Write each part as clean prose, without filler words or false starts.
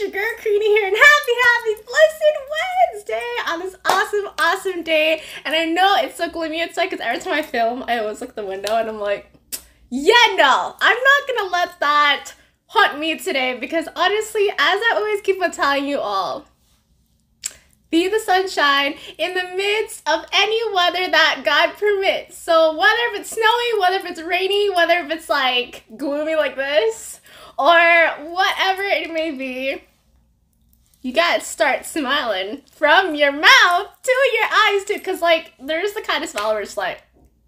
your girl Queenie here, and happy blessed Wednesday on this awesome day. And I know it's so gloomy outside because every time I film, I always look at the window and I'm like, yeah, no, I'm not gonna let that haunt me today, because honestly, as I always keep on telling you all, be the sunshine in the midst of any weather that God permits. So whether if it's snowy, whether if it's rainy, whether if it's like gloomy like this, or whatever it may be, you gotta start smiling from your mouth to your eyes too, because like there's the kind of smile where it's like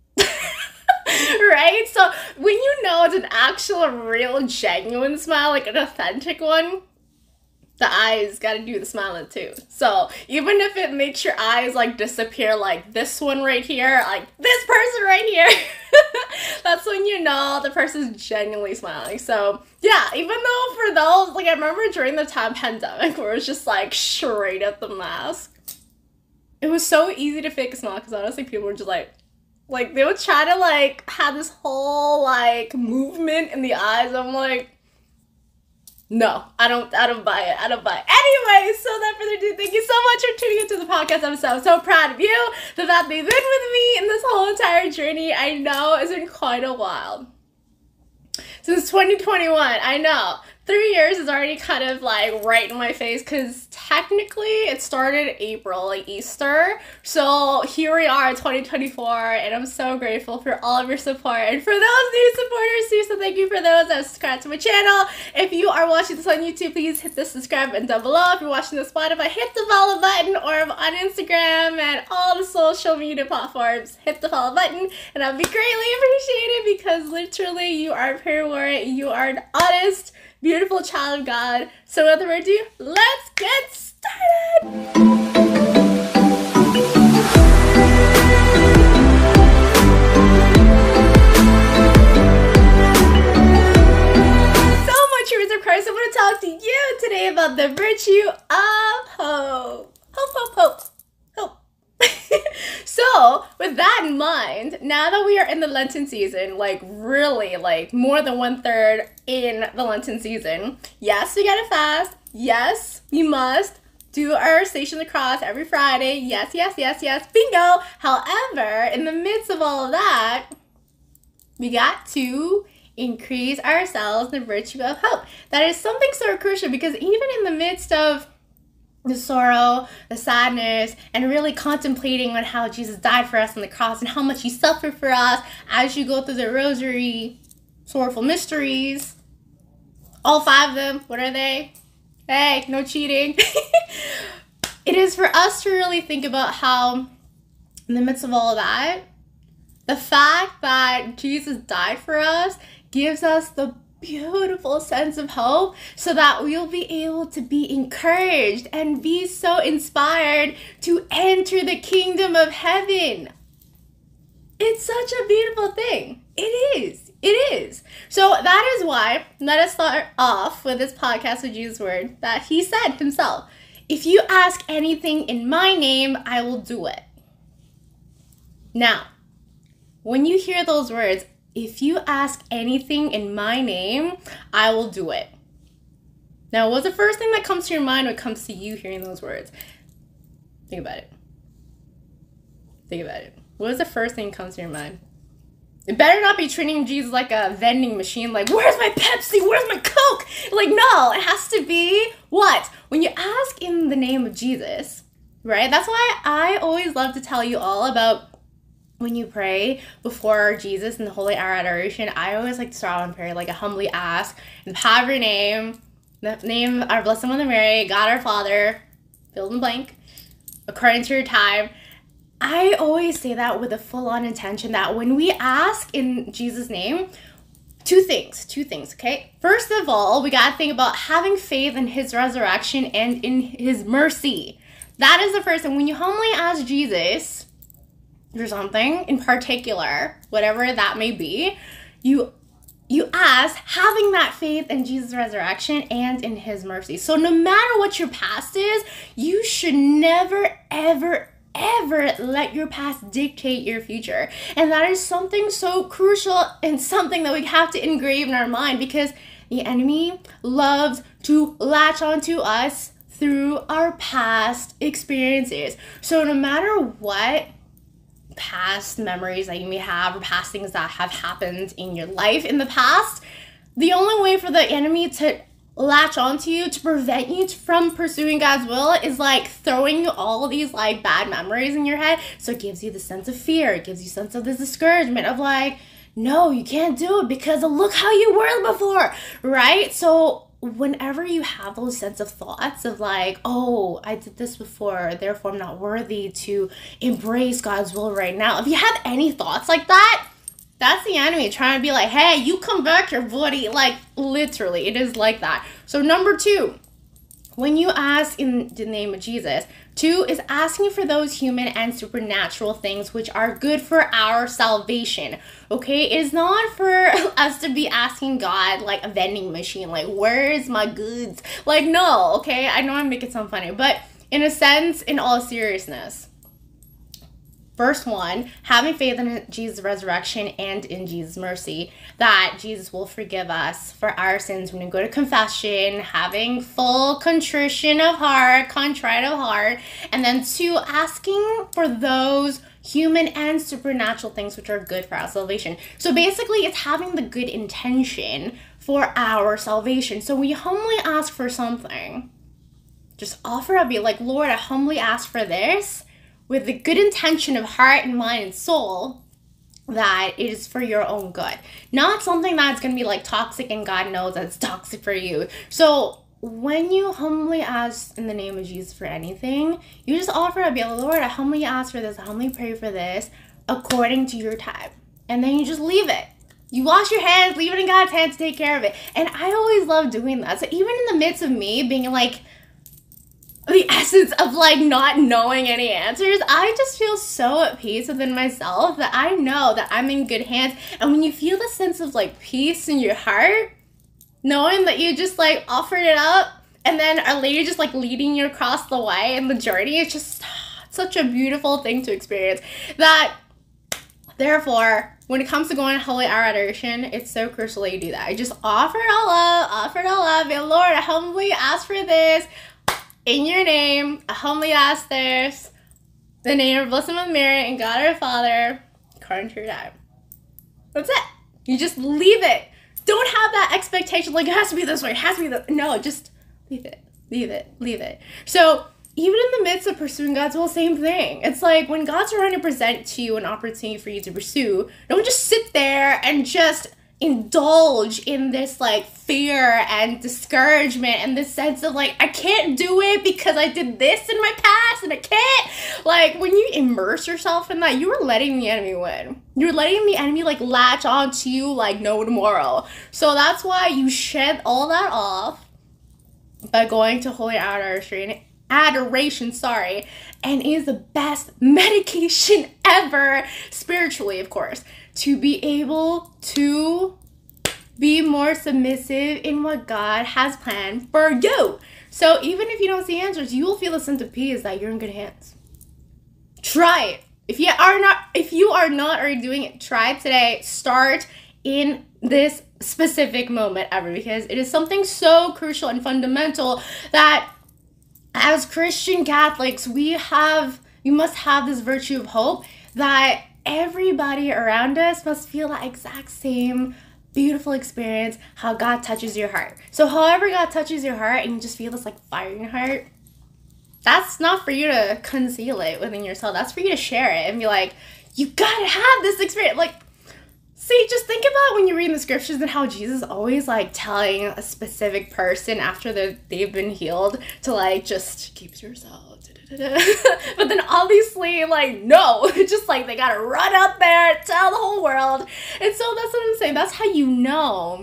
right? So when you know it's an actual real genuine smile, like an authentic one, the eyes gotta do the smiling too. So even if it makes your eyes like disappear, like this one right here, like this person right here, that's when you know the person's genuinely smiling. So yeah, even though for those, like I remember during the time pandemic where it was just like straight at the mask, it was so easy to fake a smile because honestly people were just like they would try to like have this whole like movement in the eyes. I'm like, no, I don't buy it. Anyway, so without further ado, thank you so much for tuning into the podcast episode. I'm so proud of you. The fact that you've been with me in this whole entire journey, I know it's been quite a while. Since 2021, I know. 3 years is already kind of like right in my face because technically it started April, like Easter. So here we are, 2024, and I'm so grateful for all of your support. And for those new supporters too, so thank you for those that have subscribed to my channel. If you are watching this on YouTube, please hit the subscribe button down below. If you're watching this Spotify, hit the follow button, or on Instagram and all the social media platforms, hit the follow button, and I'll be greatly appreciated because literally you are pure warrior, you are an honest, beautiful child of God. So without further ado, let's get started! So much words of Christ. I want to talk to you today about the virtue of hope. Hope. So, with that in mind, now that we are in the Lenten season, like really like more than 1/3 in the Lenten season, yes, we gotta fast. Yes, we must do our Station of the Cross every Friday. Yes, bingo. However, in the midst of all of that, we got to increase ourselves in the virtue of hope. That is something so crucial because even in the midst of the sorrow, the sadness, and really contemplating on how Jesus died for us on the cross and how much he suffered for us as you go through the rosary, sorrowful mysteries, all 5 of them, what are they? Hey, no cheating. It is for us to really think about how in the midst of all of that, the fact that Jesus died for us gives us the beautiful sense of hope so that we'll be able to be encouraged and be so inspired to enter the kingdom of heaven. It's such a beautiful thing. It is. So that is why, let us start off with this podcast with Jesus' word that he said himself, if you ask anything in my name, I will do it. Now, when you hear those words, if you ask anything in my name, I will do it. Now, what's the first thing that comes to your mind when it comes to you hearing those words? Think about it. What is the first thing that comes to your mind? It better not be treating Jesus like a vending machine, like, where's my Pepsi? Where's my Coke? Like, no, it has to be what? When you ask in the name of Jesus, right? That's why I always love to tell you all about when you pray before Jesus in the Holy Hour Adoration. I always like to start on prayer, like a humbly ask, in the power of your name, the name of our Blessed Mother Mary, God our Father, fill in the blank, according to your time. I always say that with a full-on intention that when we ask in Jesus' name, two things, okay? First of all, we gotta think about having faith in his resurrection and in his mercy. That is the first thing. When you humbly ask Jesus for something in particular, whatever that may be, you ask having that faith in Jesus' resurrection and in his mercy. So no matter what your past is, you should never, ever let your past dictate your future. And that is something so crucial and something that we have to engrave in our mind, because The enemy loves to latch onto us through our past experiences. So no matter what past memories that you may have or past things that have happened in your life in the past, the only way for the enemy to latch onto you, to prevent you from pursuing God's will, is like throwing you all of these like bad memories in your head. So it gives you the sense of fear. It gives you a sense of this discouragement of like, no, you can't do it because of look how you were before, right? So whenever you have those sense of thoughts of like, oh, I did this before, therefore I'm not worthy to embrace God's will right now. If you have any thoughts like that, that's the enemy trying to be like, hey, you come back your buddy. Like, literally, it is like that. So number 2, when you ask in the name of Jesus, 2 is asking for those human and supernatural things which are good for our salvation. Okay, it is not for us to be asking God like a vending machine, like, where's my goods? Like, no, okay, I know I make it sound funny, but in a sense, in all seriousness, Verse 1, having faith in Jesus' resurrection and in Jesus' mercy, that Jesus will forgive us for our sins when we go to confession, having full contrition of heart, contrite of heart, and then 2, asking for those human and supernatural things which are good for our salvation. So basically, it's having the good intention for our salvation. So we humbly ask for something. Just offer up, be like, Lord, I humbly ask for this, with the good intention of heart and mind and soul, that it is for your own good. Not something that's going to be like toxic and God knows that it's toxic for you. So when you humbly ask in the name of Jesus for anything, you just offer up, be like, Lord, I humbly ask for this, I humbly pray for this, according to your time. And then you just leave it. You wash your hands, leave it in God's hands to take care of it. And I always love doing that. So even in the midst of me being like, the essence of like not knowing any answers, I just feel so at peace within myself that I know that I'm in good hands. And when you feel the sense of like peace in your heart, knowing that you just like offered it up and then a lady just like leading you across the way in the journey, it's just such a beautiful thing to experience. That therefore, when it comes to going to Holy Hour Adoration, it's so crucial that you do that. I just offer it all up, be Lord, I humbly ask for this. In your name, I humbly ask this, the name of Blessed Mother Mary and God our Father, according to your time. That's it. You just leave it. Don't have that expectation, like, it has to be this way, it has to be this. No, just leave it. So, even in the midst of pursuing God's will, same thing. It's like, when God's trying to present to you an opportunity for you to pursue, don't just sit there and just indulge in this like fear and discouragement and this sense of like, I can't do it because I did this in my past and I can't. Like, when you immerse yourself in that, you are letting the enemy win. You're letting the enemy like latch onto you like no tomorrow. So that's why you shed all that off by going to Holy Adoration, and is the best medication ever, spiritually, of course, to be able to be more submissive in what God has planned for you. So even if you don't see answers, you will feel a sense of peace that you're in good hands. Try it. If you are not already doing it, try it today. Start in this specific moment ever, because it is something so crucial and fundamental that as Christian Catholics, we must have this virtue of hope that everybody around us must feel that exact same beautiful experience, how God touches your heart. So however God touches your heart and you just feel this like fire in your heart, that's not for you to conceal it within yourself. That's for you to share it and be like, you gotta have this experience. Like, see, just think about when you read the scriptures and how Jesus always like telling a specific person after they've been healed to like just keep to yourself. But then obviously like no, just like they gotta run up there, tell the whole world. And so that's what I'm saying. That's how you know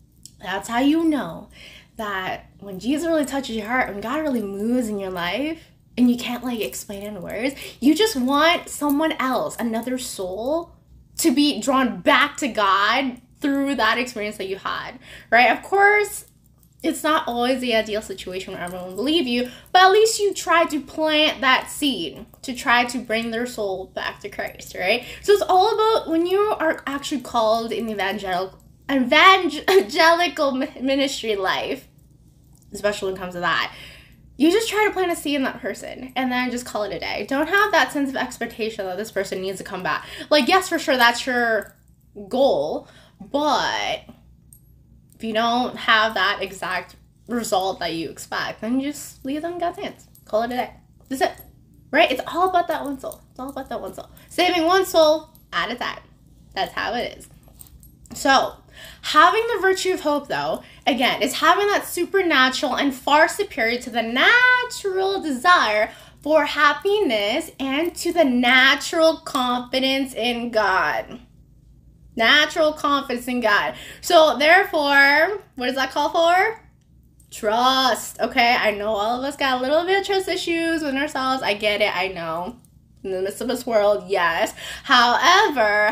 that when Jesus really touches your heart, when God really moves in your life and you can't like explain it in words, you just want someone else, another soul, to be drawn back to God through that experience that you had, right? Of course, it's not always the ideal situation where everyone will believe you, but at least you try to plant that seed to try to bring their soul back to Christ, right? So it's all about when you are actually called in the evangelical ministry life, especially when it comes to that, you just try to plant a seed in that person and then just call it a day. Don't have that sense of expectation that this person needs to come back. Like, yes, for sure, that's your goal, but if you don't have that exact result that you expect, then you just leave them in God's hands. Call it a day. That's it. Right? It's all about that one soul. It's all about that one soul. Saving one soul at a time. That's how it is. So, having the virtue of hope, though, again, is having that supernatural and far superior to the natural desire for happiness and to the natural confidence in God. Natural confidence in God. So, therefore, what does that call for? Trust. Okay, I know all of us got a little bit of trust issues with ourselves. I get it. I know. In the midst of this world, yes. However,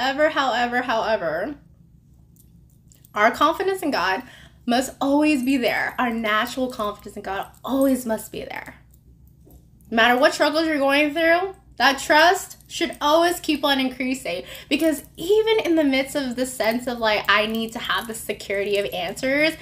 our confidence in God must always be there. Our natural confidence in God always must be there. No matter what struggles you're going through, that trust should always keep on increasing. Because even in the midst of the sense of like, I need to have the security of answers,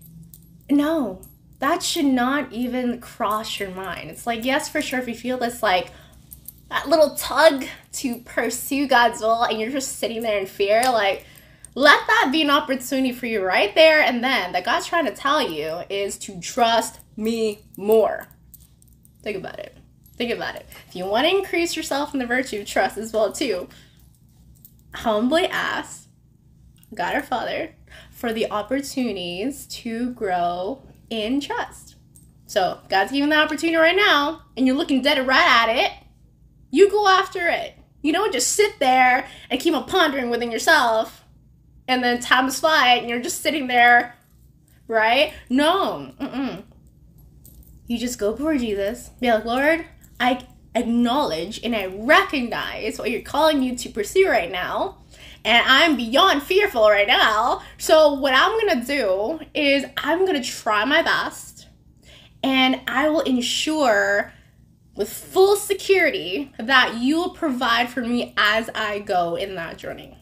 no, that should not even cross your mind. It's like, yes, for sure, if you feel this like, that little tug to pursue God's will and you're just sitting there in fear, like, let that be an opportunity for you right there and then that God's trying to tell you is to trust me more. Think about it. Think about it. If you want to increase yourself in the virtue of trust as well too, humbly ask God our Father for the opportunities to grow in trust. So God's giving the opportunity right now and you're looking dead right at it. You go after it. You don't just sit there and keep on pondering within yourself and then time's fly and you're just sitting there, right? No. You just go before Jesus. Be like, Lord, I acknowledge and I recognize what you're calling me to pursue right now. And I'm beyond fearful right now. So what I'm going to do is I'm going to try my best. And I will ensure with full security that you will provide for me as I go in that journey.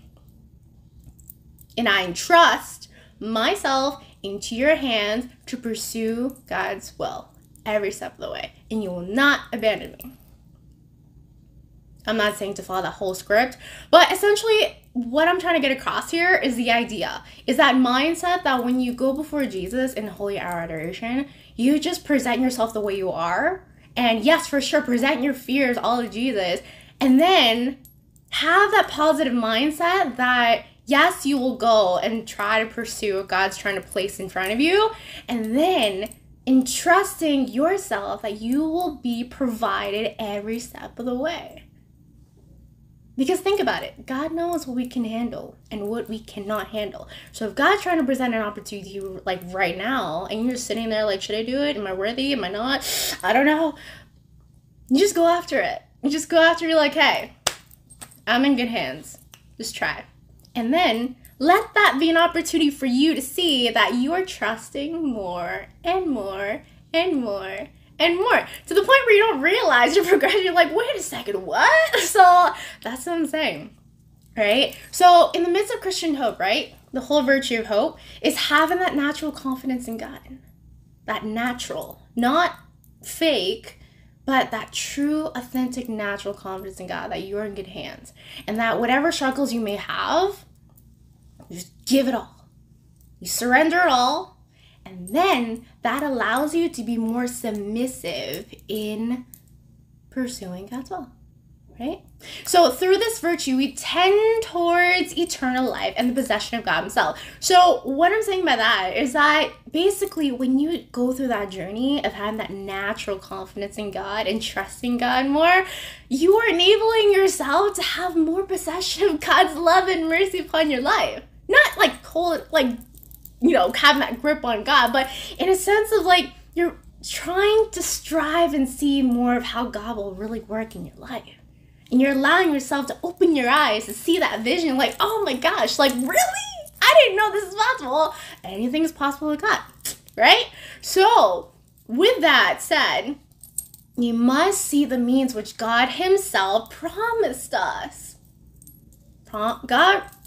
And I entrust myself into your hands to pursue God's will every step of the way. And you will not abandon me. I'm not saying to follow that whole script, but essentially what I'm trying to get across here is the idea, is that mindset that when you go before Jesus in holy hour adoration, you just present yourself the way you are. And yes, for sure, present your fears all to Jesus. And then have that positive mindset that yes, you will go and try to pursue what God's trying to place in front of you. And then entrusting yourself that you will be provided every step of the way. Because think about it, God knows what we can handle and what we cannot handle. So if God's trying to present an opportunity to you like right now, and you're sitting there like, should I do it? Am I worthy? Am I not? I don't know. You just go after it. You just go after it. You're like, hey, I'm in good hands. Just try. And then let that be an opportunity for you to see that you are trusting more and more and more and more, to the point where you don't realize your progression. You're like, wait a second, what? So that's what I'm saying, right? So in the midst of Christian hope, right, the whole virtue of hope is having that natural confidence in God. That natural, not fake, but that true, authentic, natural confidence in God, that you are in good hands. And that whatever struggles you may have, you just give it all. You surrender it all. And then that allows you to be more submissive in pursuing God's will, right? So through this virtue, we tend towards eternal life and the possession of God himself. So what I'm saying by that is that basically when you go through that journey of having that natural confidence in God and trusting God more, you are enabling yourself to have more possession of God's love and mercy upon your life. Not like hold, like, you know, having that grip on God, but in a sense of like, you're trying to strive and see more of how God will really work in your life. And you're allowing yourself to open your eyes to see that vision, like, oh my gosh, like, really? I didn't know this is possible. Anything is possible with God, right? So, with that said, you must see the means which God himself promised us. God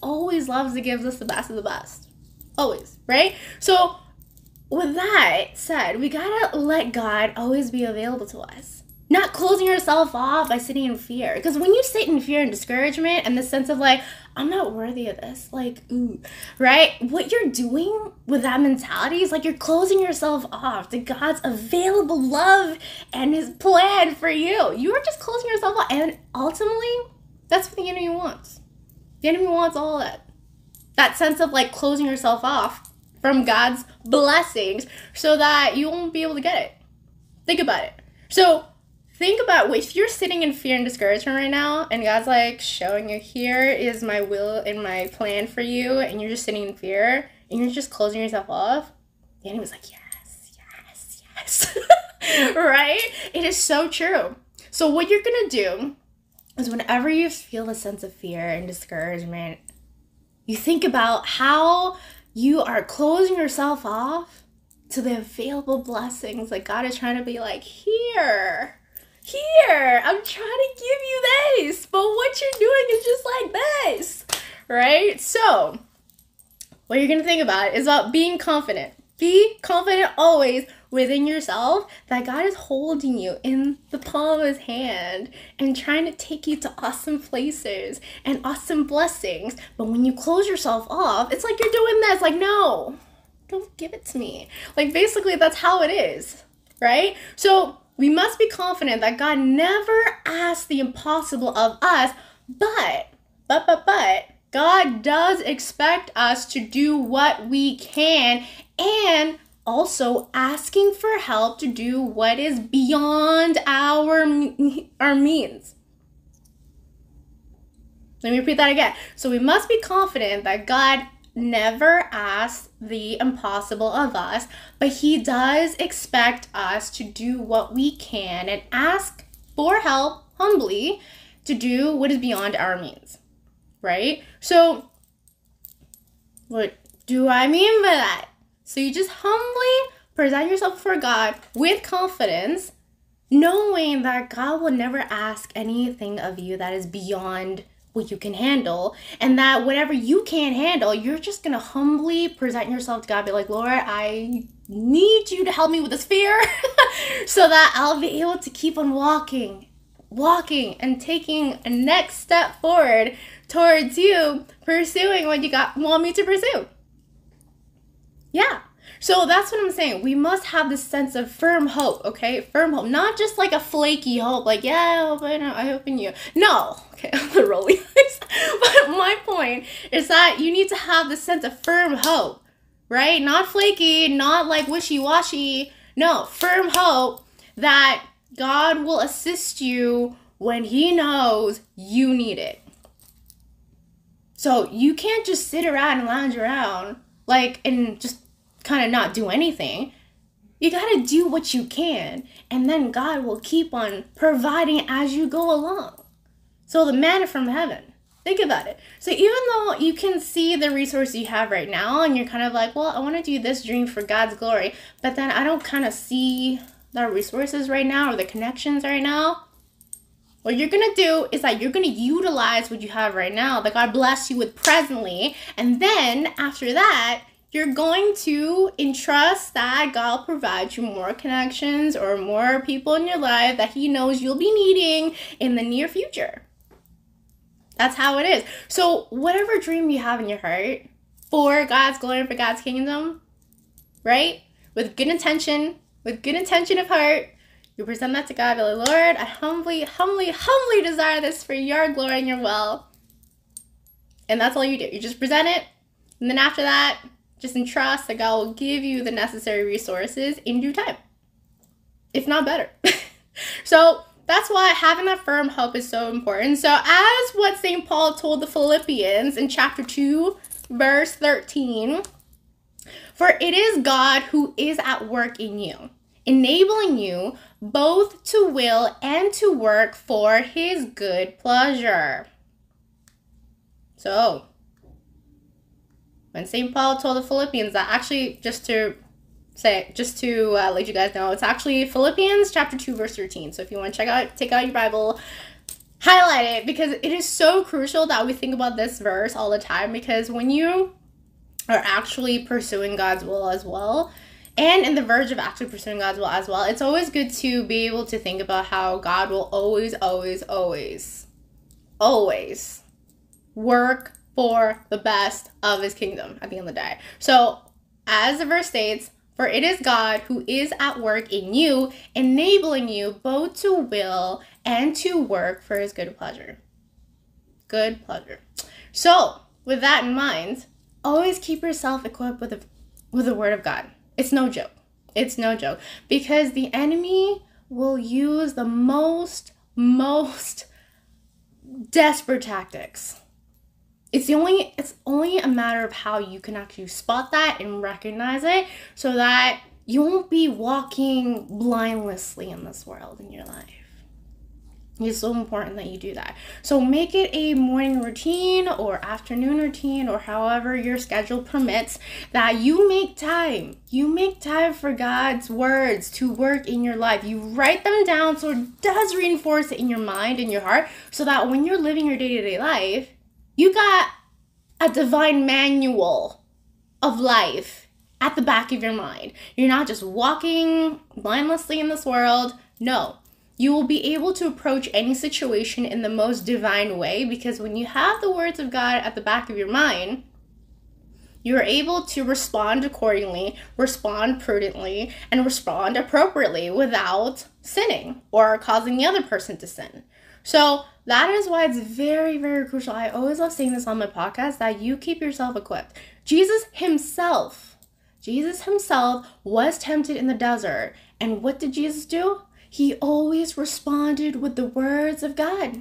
always loves to give us the best of the best. Always, right? So with that said, we gotta let God always be available to us. Not closing yourself off by sitting in fear. Because when you sit in fear and discouragement and the sense of like, I'm not worthy of this, like, ooh, right? What you're doing with that mentality is like you're closing yourself off to God's available love and his plan for you. You are just closing yourself off. And ultimately, that's what the enemy wants. The enemy wants all of that. That sense of like closing yourself off from God's blessings so that you won't be able to get it. Think about it. So think about if you're sitting in fear and discouragement right now and God's like showing you, here is my will and my plan for you, and you're just sitting in fear and you're just closing yourself off, the enemy's like, yes. Right? It is so true. So what you're going to do is whenever you feel a sense of fear and discouragement, you think about how you are closing yourself off to the available blessings that God is trying to be like, here, I'm trying to give you this, but what you're doing is just like this, right? So what you're going to think about is about being confident. Be confident always within yourself that God is holding you in the palm of his hand and trying to take you to awesome places and awesome blessings. But when you close yourself off, it's like you're doing this, like, no, don't give it to me. Like, basically, that's how it is, right? So we must be confident that God never asks the impossible of us, but God does expect us to do what we can, and also asking for help to do what is beyond our means. Let me repeat that again. So we must be confident that God never asks the impossible of us, but he does expect us to do what we can and ask for help humbly to do what is beyond our means, right? So what do I mean by that? So you just humbly present yourself before God with confidence, knowing that God will never ask anything of you that is beyond what you can handle, and that whatever you can't handle, you're just gonna humbly present yourself to God, be like, Lord, I need you to help me with this fear so that I'll be able to keep on walking and taking a next step forward towards you, pursuing what you want me to pursue. Yeah. So that's what I'm saying. We must have this sense of firm hope, okay? Firm hope. Not just like a flaky hope, like, yeah, I hope in you. No. Okay, I'm the rolling eyes. But my point is that you need to have this sense of firm hope, right? Not flaky, not like wishy-washy. No, firm hope that God will assist you when he knows you need it. So you can't just sit around and lounge around like and just kind of not do anything. You got to do what you can, and then God will keep on providing as you go along. So the manna from heaven, think about it. So even though you can see the resources you have right now and you're kind of like, well, I want to do this dream for God's glory, but then I don't kind of see the resources right now or the connections right now. What you're going to do is that you're going to utilize what you have right now that God bless you with presently, and then after that, you're going to entrust that God will provide you more connections or more people in your life that he knows you'll be needing in the near future. That's how it is. So whatever dream you have in your heart for God's glory, for God's kingdom, right? With good intention of heart, you present that to God. Be like, Lord, I humbly desire this for your glory and your will. And that's all you do. You just present it. And then after that, just entrust that God will give you the necessary resources in due time, if not better. So that's why having that firm hope is so important. So as what St. Paul told the Philippians in chapter 2, verse 13, for it is God who is at work in you, enabling you both to will and to work for his good pleasure. So when St. Paul told the Philippians that, actually, just to let you guys know, it's actually Philippians chapter 2, verse 13. So if you want to take out your Bible, highlight it because it is so crucial that we think about this verse all the time, because when you are actually pursuing God's will as well, and in the verge of actually pursuing God's will as well, it's always good to be able to think about how God will always, always, always, always work for the best of his kingdom at the end of the day. So, as the verse states, for it is God who is at work in you, enabling you both to will and to work for his good pleasure. Good pleasure. So, with that in mind, always keep yourself equipped with the word of God. It's no joke. It's no joke. Because the enemy will use the most desperate tactics. It's only a matter of how you can actually spot that and recognize it, so that you won't be walking blindlessly in this world in your life. It's so important that you do that. So make it a morning routine or afternoon routine, or however your schedule permits, that you make time. You make time for God's words to work in your life. You write them down so it does reinforce it in your mind and your heart, so that when you're living your day-to-day life, you got a divine manual of life at the back of your mind. You're not just walking mindlessly in this world. No, you will be able to approach any situation in the most divine way, because when you have the words of God at the back of your mind, you're able to respond accordingly, respond prudently, and respond appropriately without sinning or causing the other person to sin. So that is why it's very, very crucial. I always love saying this on my podcast, that you keep yourself equipped. Jesus himself was tempted in the desert. And what did Jesus do? He always responded with the words of God.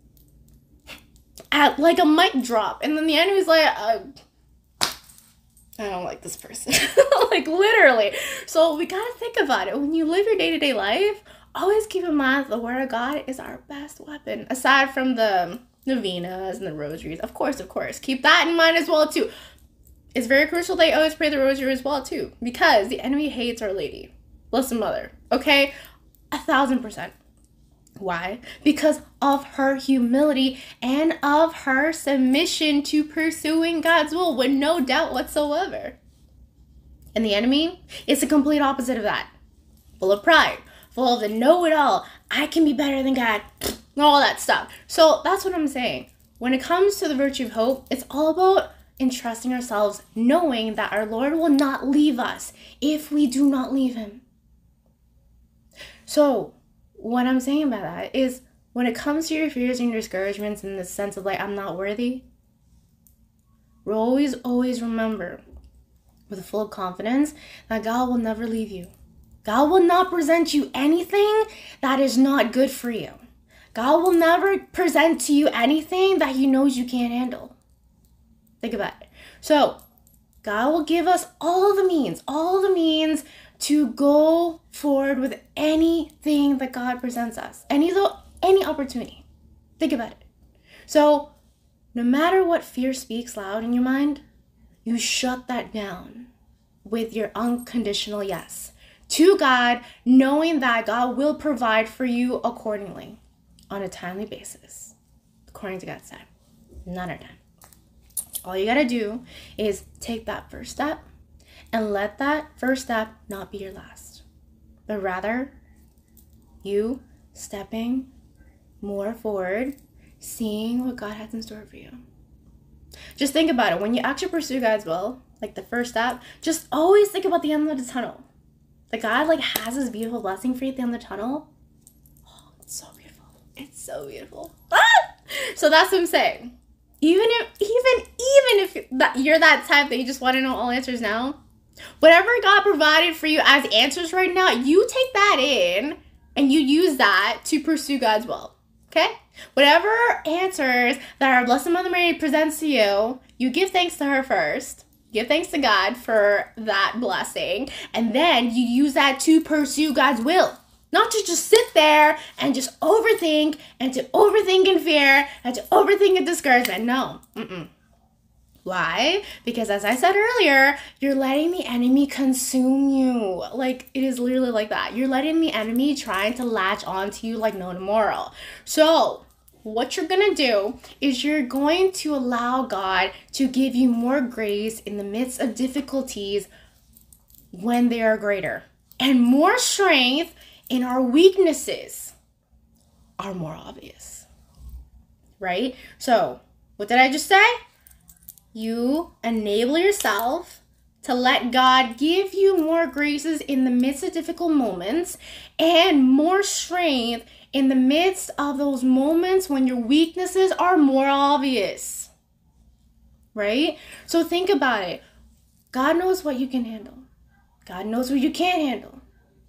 At like a mic drop. And then the enemy's like, I don't like this person. Like literally. So we gotta think about it. When you live your day-to-day life, always keep in mind the word of God is our best weapon. Aside from the novenas and the rosaries. Of course. Keep that in mind as well too. It's very crucial that you always pray the rosary as well too. Because the enemy hates Our Lady. Blessed Mother. Okay? 1,000%. Why? Because of her humility and of her submission to pursuing God's will with no doubt whatsoever. And the enemy is the complete opposite of that. Full of pride. Full of the know-it-all. I can be better than God. All that stuff. So that's what I'm saying. When it comes to the virtue of hope, it's all about entrusting ourselves, knowing that our Lord will not leave us if we do not leave him. So what I'm saying about that is, when it comes to your fears and your discouragements in the sense of like, I'm not worthy, always remember with full confidence that God will never leave you. God will not present you anything that is not good for you. God will never present to you anything that he knows you can't handle. Think about it. So God will give us all the means to go forward with anything that God presents us. Any opportunity. Think about it. So no matter what fear speaks loud in your mind, you shut that down with your unconditional yes to God, knowing that God will provide for you accordingly on a timely basis, according to God's time, not our time. All you gotta do is take that first step, and let that first step not be your last, but rather you stepping more forward, seeing what God has in store for you. Just think about it. When you actually pursue God's will, like the first step, just always think about the end of the tunnel. That God has this beautiful blessing for you at the end of the tunnel. Oh, it's so beautiful. It's so beautiful. Ah! So that's what I'm saying. Even if you're that type that you just want to know all answers now, whatever God provided for you as answers right now, you take that in and you use that to pursue God's will. Okay? Whatever answers that our Blessed Mother Mary presents to you, you give thanks to her first. Give thanks to God for that blessing. And then you use that to pursue God's will. Not to just sit there and just overthink and to overthink in fear and to overthink in discouragement. No. Why? Because as I said earlier, you're letting the enemy consume you. Like, it is literally like that. You're letting the enemy trying to latch onto you like no tomorrow. So what you're going to do is you're going to allow God to give you more grace in the midst of difficulties when they are greater, and more strength in our weaknesses are more obvious, right? So what did I just say? You enable yourself to let God give you more graces in the midst of difficult moments and more strength in the midst of those moments when your weaknesses are more obvious, right? So think about it. God knows what you can handle. God knows what you can't handle,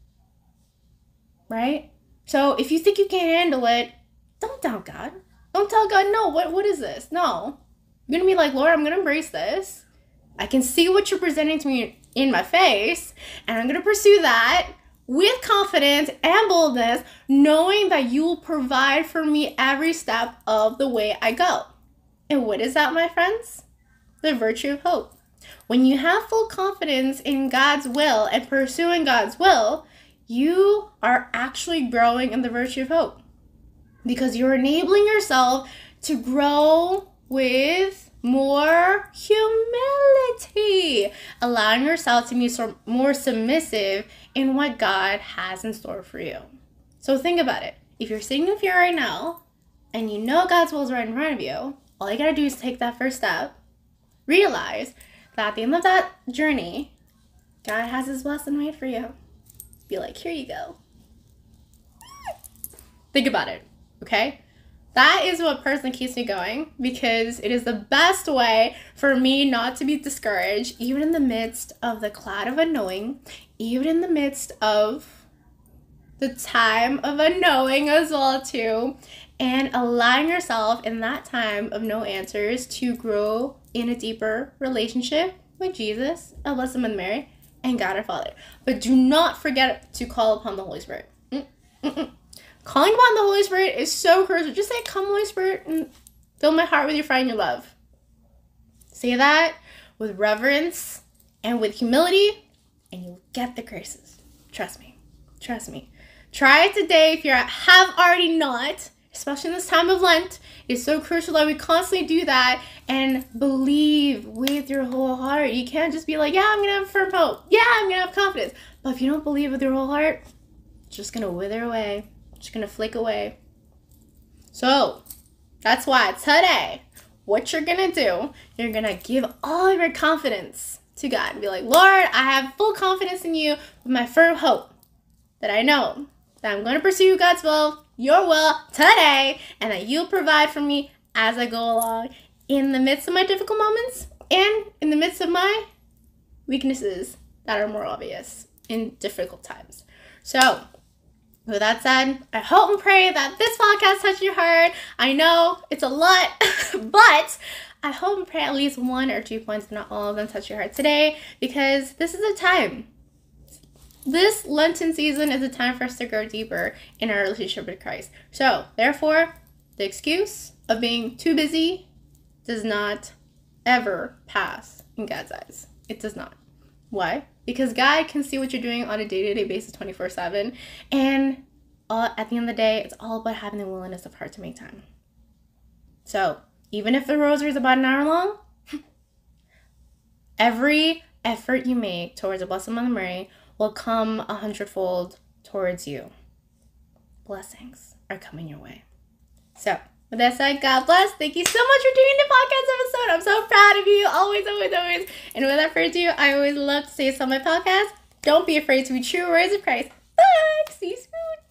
right? So if you think you can't handle it, don't doubt God. Don't tell God, no, what is this? No. You're going to be like, Lord, I'm going to embrace this. I can see what you're presenting to me in my face, and I'm going to pursue that with confidence and boldness, knowing that you will provide for me every step of the way I go. And what is that, my friends? The virtue of hope. When you have full confidence in God's will and pursuing God's will, you are actually growing in the virtue of hope, because you're enabling yourself to grow with more humility, allowing yourself to be more submissive in what God has in store for you. So think about it. If you're sitting in fear right now and you know God's will is right in front of you, all you gotta do is take that first step. Realize that at the end of that journey, God has his blessing made for you. Be like, here you go. Think about it, okay? That is what personally keeps me going, because it is the best way for me not to be discouraged, even in the midst of the cloud of unknowing, even in the midst of the time of unknowing as well too, and allowing yourself in that time of no answers to grow in a deeper relationship with Jesus, our Blessed Mother Mary, and God our Father. But do not forget to call upon the Holy Spirit. Calling upon the Holy Spirit is so crucial. Just say, come Holy Spirit, and fill my heart with your fire and your love. Say that with reverence and with humility, and you'll get the graces. Trust me. Trust me. Try it today if you have already not, especially in this time of Lent. It's so crucial that we constantly do that and believe with your whole heart. You can't just be like, yeah, I'm going to have firm hope. Yeah, I'm going to have confidence. But if you don't believe with your whole heart, it's just going to wither away. Just gonna flick away. So that's why today, what you're gonna do, you're gonna give all of your confidence to God and be like, Lord, I have full confidence in you with my firm hope that I know that I'm gonna pursue God's will, your will today, and that you'll provide for me as I go along in the midst of my difficult moments and in the midst of my weaknesses that are more obvious in difficult times. So with that said, I hope and pray that this podcast touched your heart. I know it's a lot, but I hope and pray at least 1 or 2 points, if not all of them, touch your heart today, because this is a time. This Lenten season is a time for us to grow deeper in our relationship with Christ. So, therefore, the excuse of being too busy does not ever pass in God's eyes. It does not. Why? Because God can see what you're doing on a day-to-day basis 24/7. And at the end of the day, it's all about having the willingness of heart to make time. So even if the rosary is about an hour long, every effort you make towards the Blessed Mother Mary will come 100-fold towards you. Blessings are coming your way. So with that said, God bless. Thank you so much for doing the podcast episode. I'm so proud of you. Always, always, always. And without further ado, I always love to say this on my podcast. Don't be afraid to be true words of Christ. Bye. See you soon.